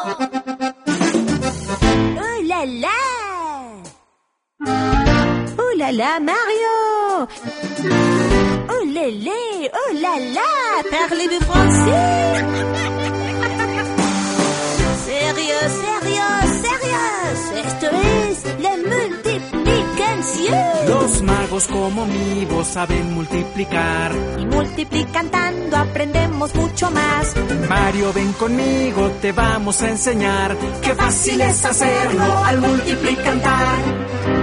¡Oh, la, la! ¡Oh, la, la, Mario! ¡Oh, lélé! ¡Oh, la, la! Parlez-vous français? ¡Sérieux, sérieux, sérieux! Esto es la multiplicación. Los magos como mi voz saben multiplicar. Y multiplicando aprendemos mucho más. Mario, ven conmigo, te vamos a enseñar. Qué fácil es hacerlo al multiplicar.